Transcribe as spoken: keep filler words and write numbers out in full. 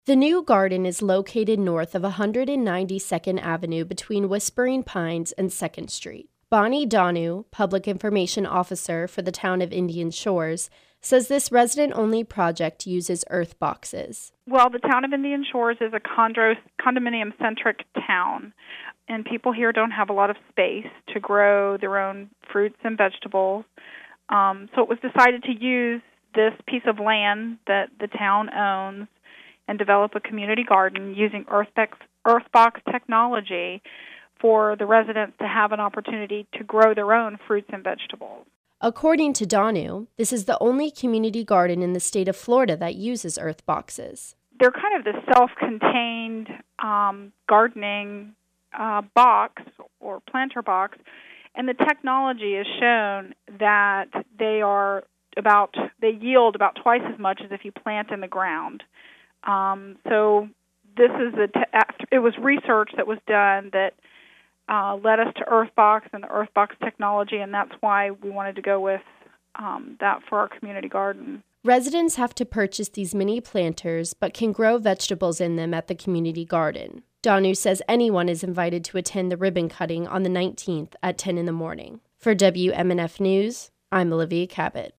The new garden is located north of one hundred ninety-second Avenue between Whispering Pines and second Street. Bonnie Donu, Public Information Officer for the town of Indian Shores, says this resident-only project uses earth boxes. Well, the town of Indian Shores is a condo, condominium-centric town, and people here don't have a lot of space to grow their own fruits and vegetables. Um, so it was decided to use this piece of land that the town owns and develop a community garden using Earthbox, Earthbox technology for the residents to have an opportunity to grow their own fruits and vegetables. According to Donu, this is the only community garden in the state of Florida that uses earth boxes. They're kind of the self-contained um, gardening uh, box or planter box, and the technology has shown that they are about they yield about twice as much as if you plant in the ground. Um, so this is a te- it was research that was done that Uh, led us to Earthbox and the Earthbox technology, and that's why we wanted to go with um, that for our community garden. Residents have to purchase these mini planters but can grow vegetables in them at the community garden. Donu says anyone is invited to attend the ribbon cutting on the nineteenth at ten in the morning. For W M N F News, I'm Olivia Cabot.